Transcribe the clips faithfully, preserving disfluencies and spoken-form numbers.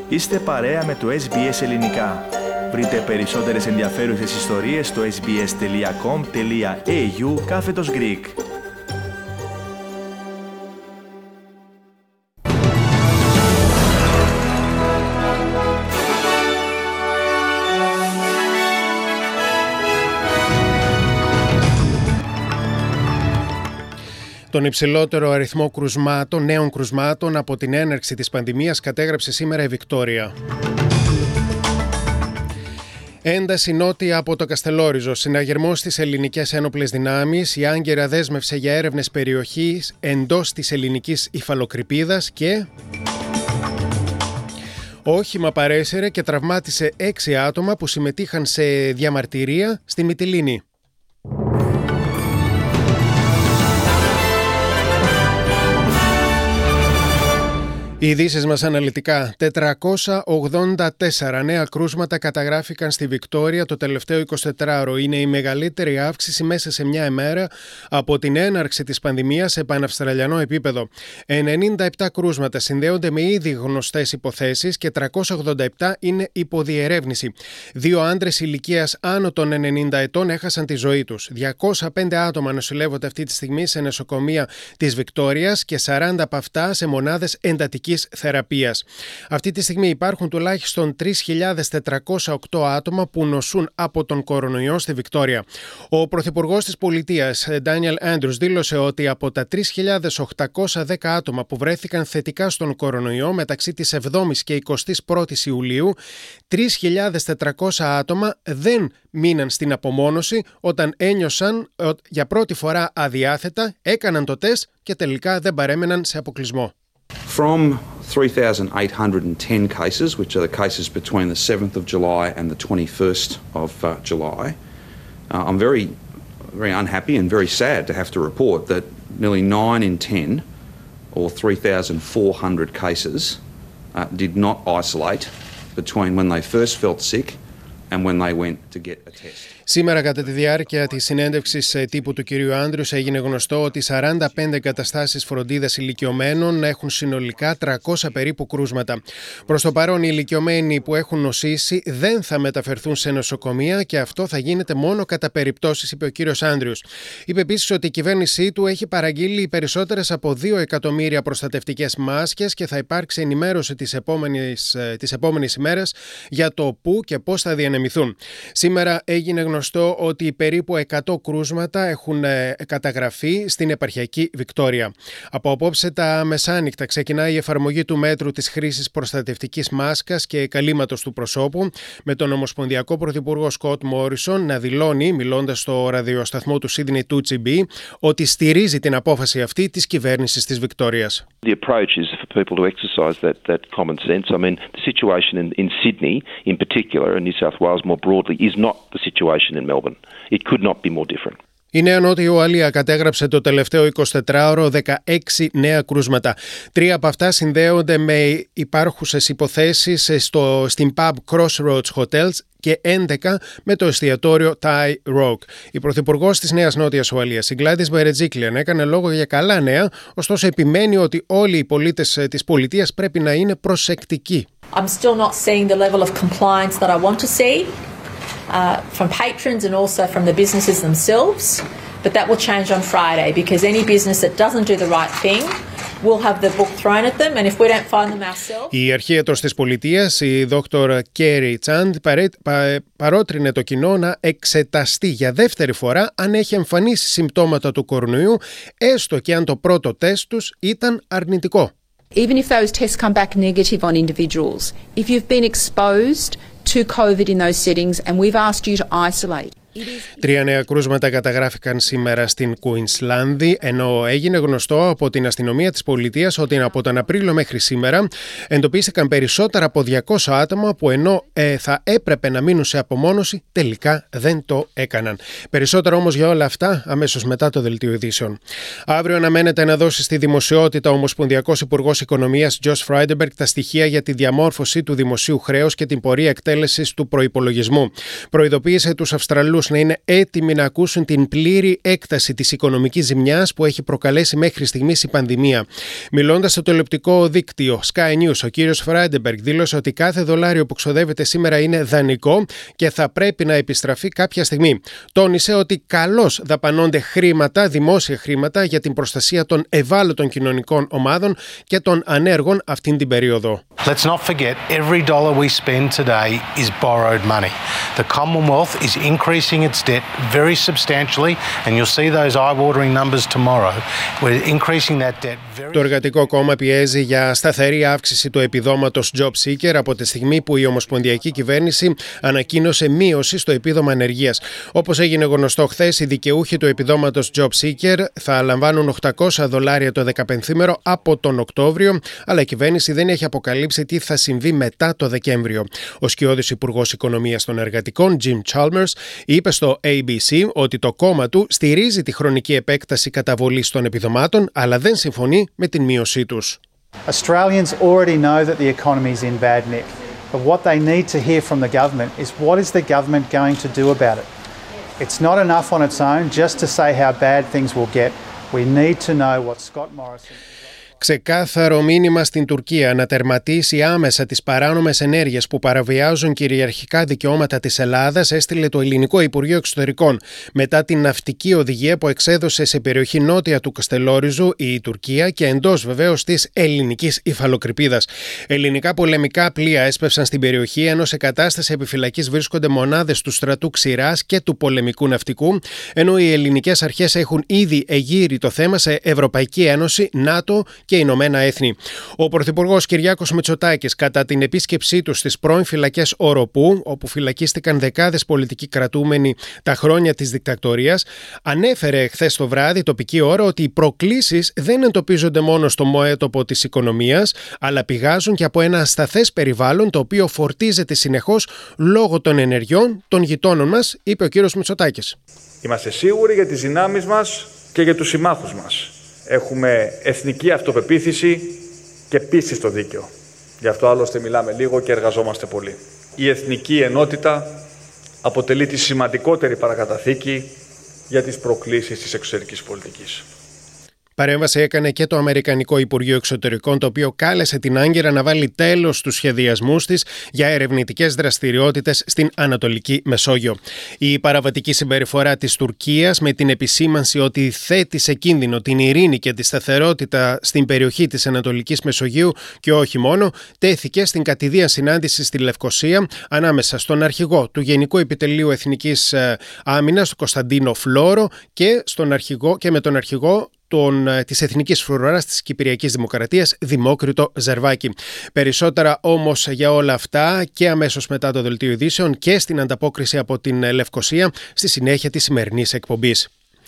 Είστε παρέα με το ες μπι ες Ελληνικά. Βρείτε περισσότερες ενδιαφέρουσες ιστορίες στο sbs.com.au κάθετος Greek. Τον υψηλότερο αριθμό κρουσμάτων, νέων κρουσμάτων από την έναρξη της πανδημίας κατέγραψε σήμερα η Βικτόρια. Ένταση νότια από το Καστελόριζο. Συναγερμός στις ελληνικές ένοπλες δυνάμεις. Η Άγκυρα δέσμευσε για έρευνες περιοχής εντός της ελληνικής υφαλοκρηπίδας και... όχημα παρέσυρε και τραυμάτισε έξι άτομα που συμμετείχαν σε διαμαρτυρία στη Μυτιλήνη. Οι ειδήσεις μας αναλυτικά. τετρακόσια ογδόντα τέσσερα νέα κρούσματα καταγράφηκαν στη Βικτόρια το τελευταίο εικοσιτετράωρο. Είναι η μεγαλύτερη αύξηση μέσα σε μια ημέρα από την έναρξη της πανδημίας σε παναυστραλιανό επίπεδο. ενενήντα επτά κρούσματα συνδέονται με ήδη γνωστές υποθέσεις και τριακόσια ογδόντα επτά είναι υποδιερεύνηση. Δύο άντρες ηλικίας άνω των ενενήντα ετών έχασαν τη ζωή τους. διακόσια πέντε άτομα νοσηλεύονται αυτή τη στιγμή σε νοσοκομεία της Βικτόριας και σαράντα από αυτά σε μονάδες εντατικής θεραπείας. Αυτή τη στιγμή υπάρχουν τουλάχιστον τρεις χιλιάδες τετρακόσια οκτώ άτομα που νοσούν από τον κορονοϊό στη Βικτόρια. Ο Πρωθυπουργός της Πολιτείας, Ντάνιελ Άντρους, δήλωσε ότι από τα τρεις χιλιάδες οκτακόσια δέκα άτομα που βρέθηκαν θετικά στον κορονοϊό μεταξύ της εβδόμης και εικοστής πρώτης Ιουλίου, τρεις χιλιάδες τετρακόσια άτομα δεν μείναν στην απομόνωση όταν ένιωσαν για πρώτη φορά αδιάθετα, έκαναν το τεστ και τελικά δεν παρέμεναν σε αποκλεισμό. From three thousand eight hundred ten cases, which are the cases between the seventh of July and the twenty-first of uh, July, uh, I'm very, very unhappy and very sad to have to report that nearly nine in ten, or three thousand four hundred cases, uh, did not isolate between when they first felt sick and when they went to get a test. Σήμερα, κατά τη διάρκεια της συνέντευξης τύπου του κυρίου Άντρους, έγινε γνωστό ότι σαράντα πέντε εγκαταστάσεις φροντίδας ηλικιωμένων έχουν συνολικά τριακόσια περίπου κρούσματα. Προς το παρόν, οι ηλικιωμένοι που έχουν νοσήσει δεν θα μεταφερθούν σε νοσοκομεία και αυτό θα γίνεται μόνο κατά περιπτώσεις, είπε ο κύριος Άντρους. Είπε επίσης ότι η κυβέρνησή του έχει παραγγείλει περισσότερες από δύο εκατομμύρια προστατευτικές μάσκες και θα υπάρξει ενημέρωση τις επόμενες, τις επόμενες ημέρες για το πού και πώς θα διανεμηθούν. Σήμερα έγινε γνωστό ότι περίπου εκατό κρούσματα έχουν καταγραφεί στην επαρχιακή Βικτόρια. Από απόψε τα μεσάνυχτα ξεκινάει η εφαρμογή του μέτρου της χρήσης προστατευτικής μάσκας και καλύματος του προσώπου, με τον Ομοσπονδιακό Πρωθυπουργό Σκοτ Μόρισον να δηλώνει, μιλώντας στο ραδιοσταθμό του Sydney two G B, ότι στηρίζει την απόφαση αυτή της κυβέρνησης της Βικτόριας. The approach is for people to exercise that, that common sense. I mean, the situation in, in Sydney in particular and New South Wales more broadly is not the situation in Melbourne. It could not be more different. Η Νέα Νότια Ουαλία κατέγραψε το τελευταίο εικοσιτετράωρο δεκαέξι νέα κρούσματα. Τρία από αυτά συνδέονται με υπάρχουσες υποθέσεις στο, στην pub Crossroads Hotels και έντεκα με το εστιατόριο Thai Rock. Η Πρωθυπουργός της Νέας Νότιας Ουαλίας, η Gladys Berejiklian, έκανε λόγο για καλά νέα, ωστόσο επιμένει ότι όλοι οι πολίτες της πολιτείας πρέπει να είναι προσεκτικοί. I'm still not seeing the level of compliance that I want to see. Uh, from patrons and also from the businesses themselves, but that will change on Friday because any business that doesn't do the right thing will have the book thrown at them and if we don't find them ourselves. Η αρχίατρος της πολιτείας, η δόκτωρ Κέρι Τσάντ, παρότρινε το κοινό να εξεταστεί για δεύτερη φορά αν έχει εμφανίσει συμπτώματα του κορονοϊού, έστω και αν το πρώτο τεστ τους ήταν αρνητικό. Even if those tests come back negative on individuals, if you've been exposed to COVID in those settings and we've asked you to isolate. Τρία νέα κρούσματα καταγράφηκαν σήμερα στην Κουινσλάνδη, ενώ έγινε γνωστό από την αστυνομία της πολιτείας ότι από τον Απρίλιο μέχρι σήμερα εντοπίστηκαν περισσότερα από διακόσια άτομα που ενώ ε, θα έπρεπε να μείνουν σε απομόνωση, τελικά δεν το έκαναν. Περισσότερα όμως για όλα αυτά αμέσως μετά το δελτίο ειδήσεων. Αύριο αναμένεται να δώσει στη δημοσιότητα ο Ομοσπονδιακός Υπουργός Οικονομίας Τζος Φράιντεμπεργκ τα στοιχεία για τη διαμόρφωση του δημοσίου χρέους και την πορεία εκτέλεσης του προϋπολογισμού. Προειδοποίησε τους Αυστραλούς να είναι έτοιμοι να ακούσουν την πλήρη έκταση της οικονομικής ζημιάς που έχει προκαλέσει μέχρι στιγμής η πανδημία. Μιλώντας στο τηλεοπτικό δίκτυο Sky News, ο κύριος Φράιντεμπεργκ δήλωσε ότι κάθε δολάριο που ξοδεύεται σήμερα είναι δανεικό και θα πρέπει να επιστραφεί κάποια στιγμή. Τόνισε ότι καλώς δαπανώνται χρήματα, δημόσια χρήματα, για την προστασία των ευάλωτων κοινωνικών ομάδων και των ανέργων αυτήν την περίοδο. Let's not forget, every dollar we spend today is borrowed money. The Commonwealth is increasing its debt very substantially, and you'll see those eye-watering numbers tomorrow. We're increasing that debt very... Το Εργατικό Κόμμα πιέζει για σταθερή αύξηση του επιδόματος Job Seeker από τη στιγμή που η Ομοσπονδιακή Κυβέρνηση ανακοίνωσε μείωση στο επίδομα ανεργίας. Όπως έγινε γνωστό χθες, οι δικαιούχοι του επιδόματος Job Seeker θα λαμβάνουν οκτακόσια δολάρια το δεκαπενθήμερο από τον Οκτώβριο, αλλά η κυβέρνηση δεν έχει αποκαλύψει τι θα συμβεί μετά το Δεκέμβριο. Ο σκιώδης Υπουργός Οικονομίας των Εργατικών, Jim Chalmers, είπε στο έι μπι σι ότι το κόμμα του στηρίζει τη χρονική επέκταση καταβολής των επιδομάτων, αλλά δεν συμφωνεί με την μείωσή τους. Australians already know that the economy is in bad nick, but what they need to hear from the government is what is the government going to do about it. It's not enough on its own just to say how bad things will get. We need to know what Scott Morrison... Ξεκάθαρο μήνυμα στην Τουρκία να τερματίσει άμεσα τις παράνομες ενέργειες που παραβιάζουν κυριαρχικά δικαιώματα της Ελλάδας έστειλε το Ελληνικό Υπουργείο Εξωτερικών μετά την ναυτική οδηγία που εξέδωσε σε περιοχή νότια του Καστελόριζου η Τουρκία και εντός βεβαίως της ελληνικής υφαλοκρηπίδας. Ελληνικά πολεμικά πλοία έσπευσαν στην περιοχή, ενώ σε κατάσταση επιφυλακής βρίσκονται μονάδες του στρατού Ξηράς και του πολεμικού ναυτικού, ενώ οι ελληνικές αρχές έχουν ήδη εγείρει το θέμα σε Ευρωπαϊκή Ένωση, ΝΑΤΟ και Ηνωμένα Έθνη. Ο Πρωθυπουργός Κυριάκος Μητσοτάκης, κατά την επίσκεψή του στις πρώην φυλακές Οροπού, όπου φυλακίστηκαν δεκάδες πολιτικοί κρατούμενοι τα χρόνια της δικτατορίας, ανέφερε χθες το βράδυ τοπική ώρα ότι οι προκλήσεις δεν εντοπίζονται μόνο στο μέτωπο της οικονομίας, αλλά πηγάζουν και από ένα ασταθές περιβάλλον το οποίο φορτίζεται συνεχώς λόγω των ενεργειών των γειτόνων μας, είπε ο κύριος Μητσοτάκης. Είμαστε σίγουροι για τις δυνάμεις μας και για τους συμμάχους μας. Έχουμε εθνική αυτοπεποίθηση και πίστη στο δίκαιο. Γι' αυτό άλλωστε μιλάμε λίγο και εργαζόμαστε πολύ. Η εθνική ενότητα αποτελεί τη σημαντικότερη παρακαταθήκη για τις προκλήσεις της εξωτερικής πολιτικής. Παρέμβαση έκανε και το Αμερικανικό Υπουργείο Εξωτερικών, το οποίο κάλεσε την Άγκυρα να βάλει τέλος στους σχεδιασμούς της για ερευνητικές δραστηριότητες στην Ανατολική Μεσόγειο. Η παραβατική συμπεριφορά της Τουρκίας, με την επισήμανση ότι θέτει σε κίνδυνο την ειρήνη και τη σταθερότητα στην περιοχή της Ανατολικής Μεσογείου και όχι μόνο, τέθηκε στην κατηδία συνάντηση στη Λευκοσία ανάμεσα στον αρχηγό του Γενικού Επιτελείου Εθνικής Άμυνας, τον Κωνσταντίνο Φλόρο, και, στον αρχηγό, και με τον αρχηγό Των, της Εθνικής Φρουράς της Κυπριακής Δημοκρατίας, Δημόκριτο Ζερβάκη. Περισσότερα όμως για όλα αυτά και αμέσως μετά το δελτίο ειδήσεων και στην ανταπόκριση από την Λευκοσία στη συνέχεια της σημερινής εκπομπής.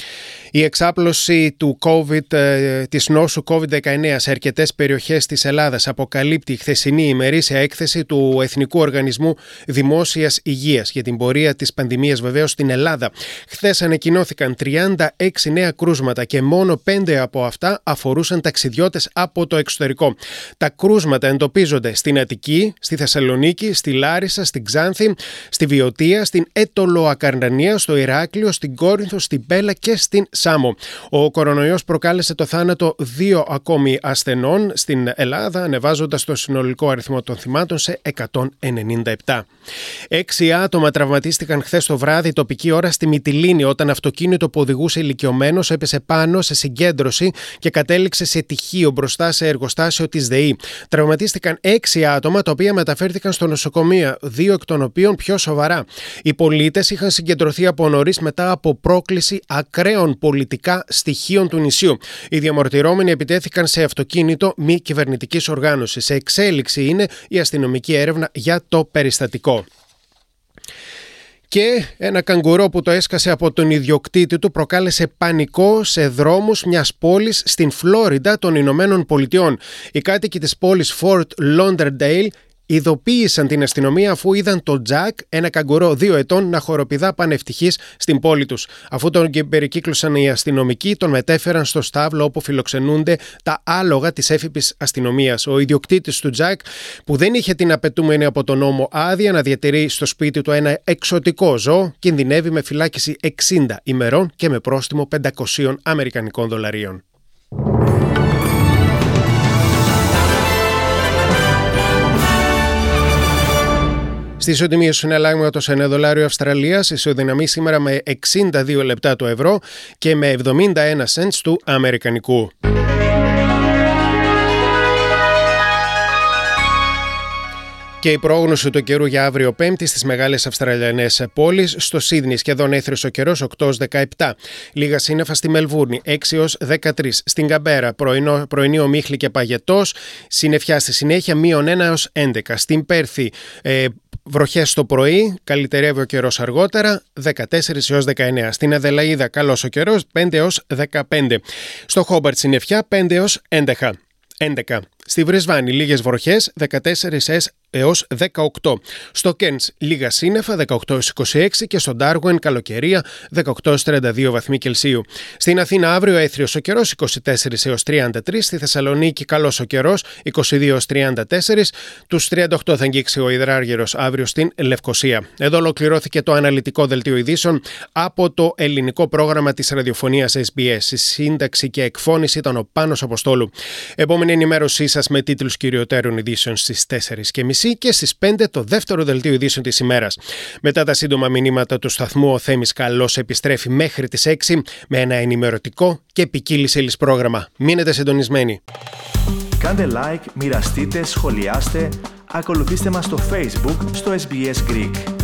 Η εξάπλωση του COVID, της νόσου κόβιντ δεκαεννέα σε αρκετές περιοχές της Ελλάδας αποκαλύπτει η χθεσινή ημερήσια έκθεση του Εθνικού Οργανισμού Δημόσιας Υγείας για την πορεία της πανδημίας βεβαίως στην Ελλάδα. Χθες ανακοινώθηκαν τριάντα έξι νέα κρούσματα και μόνο πέντε από αυτά αφορούσαν ταξιδιώτες από το εξωτερικό. Τα κρούσματα εντοπίζονται στην Αττική, στη Θεσσαλονίκη, στη Λάρισα, στην Ξάνθη, στη Βιωτία, στην Αιτωλοακαρνανία, στο Ηράκλειο, στην Κόρινθο, στην Πέλα και στην Σάμο. Ο κορονοϊός προκάλεσε το θάνατο δύο ακόμη ασθενών στην Ελλάδα, ανεβάζοντας το συνολικό αριθμό των θυμάτων σε εκατόν ενενήντα επτά. Έξι άτομα τραυματίστηκαν χθες το βράδυ τοπική ώρα στη Μυτιλήνη, όταν αυτοκίνητο που οδηγούσε ηλικιωμένος έπεσε πάνω σε συγκέντρωση και κατέληξε σε τυχείο μπροστά σε εργοστάσιο της ΔΕΗ. Τραυματίστηκαν έξι άτομα, τα οποία μεταφέρθηκαν στο νοσοκομείο, δύο εκ των οποίων πιο σοβαρά. Οι πολίτες είχαν συγκεντρωθεί από νωρίς μετά από πρόκληση ακραίων πολιτικά στοιχείων του νησιού. Οι διαμαρτυρόμενοι επιτέθηκαν σε αυτοκίνητο μη κυβερνητικής οργάνωσης. Σε εξέλιξη είναι η αστυνομική έρευνα για το περιστατικό. Και ένα καγκουρό που το έσκασε από τον ιδιοκτήτη του προκάλεσε πανικό σε δρόμους μιας πόλης στην Φλόριντα των Ηνωμένων Πολιτειών. Οι κάτοικοι της πόλης Fort Lauderdale ειδοποίησαν την αστυνομία αφού είδαν τον Τζακ, ένα καγκουρό δύο ετών, να χοροπηδά πανευτυχής στην πόλη τους. Αφού τον περικύκλωσαν οι αστυνομικοί, τον μετέφεραν στο στάβλο όπου φιλοξενούνται τα άλογα της έφυπης αστυνομίας. Ο ιδιοκτήτης του Τζακ, που δεν είχε την απαιτούμενη από τον νόμο άδεια να διατηρεί στο σπίτι του ένα εξωτικό ζώο, κινδυνεύει με φυλάκιση εξήντα ημερών και με πρόστιμο πεντακόσια αμερικανικών δολαρίων. Στη ισοτιμία του συναλλάγματος ένα δολάριο Αυστραλίας ισοδυναμεί σήμερα με εξήντα δύο λεπτά του ευρώ και με εβδομήντα ένα cents του αμερικανικού. Και η πρόγνωση του καιρού για αύριο Πέμπτη στις μεγάλες Αυστραλιανές πόλεις. Στο Σίδνεϊ σχεδόν έθριος ο καιρός, οκτώ έως δεκαεπτά. Λίγα σύννεφα στη Μελβούρνη, έξι έως δεκατρία. Στην Καμπέρα, πρωινό, πρωινή ομίχλη και παγετός. Συννεφιά στη συνέχεια, μείον ένα έως έντεκα. Στην Πέρθη, ε, βροχές το πρωί, καλυτερεύει ο καιρός αργότερα, δεκατέσσερα έως δεκαεννέα. Στην Αδελαΐδα, καλός ο καιρός, πέντε έως δεκαπέντε. Στο Χόμπαρτ, συννεφιά, πέντε έως έντεκα. Στη Βρεσβάνη, λίγες βροχές, δεκατέσσερα έως δεκαοκτώ. Στο Κέντς, λίγα σύννεφα, δεκαοκτώ έως είκοσι έξι και στο Ντάργουεν, καλοκαιρία, δεκαοκτώ έως τριάντα δύο βαθμοί Κελσίου. Στην Αθήνα, αύριο έθριος ο καιρός, είκοσι τέσσερα έως τριάντα τρία. Στη Θεσσαλονίκη, καλός ο καιρός, είκοσι δύο έως τριάντα τέσσερα. Τους τριάντα οκτώ θα αγγίξει ο υδράργυρος αύριο στην Λευκοσία. Εδώ ολοκληρώθηκε το αναλυτικό δελτίο ειδήσεων από το ελληνικό πρόγραμμα της ραδιοφωνίας ες μπι ες. Η σύνταξη και εκφώνηση ήταν ο Πάνος Αποστόλου. Επόμενη ενημέρωσή σας με τίτλους κυριωτέρων ειδήσεων στις τέσσερις και μισή και στις πέντε το δεύτερο δελτίο ειδήσεων της ημέρας. Μετά τα σύντομα μηνύματα του σταθμού, ο Θέμης Καλός επιστρέφει μέχρι τις έξι με ένα ενημερωτικό και ποικίλης ύλης πρόγραμμα. Μείνετε συντονισμένοι. Κάντε like, μοιραστείτε, σχολιάστε, ακολουθήστε μας στο Facebook, στο ες μπι ες Greek.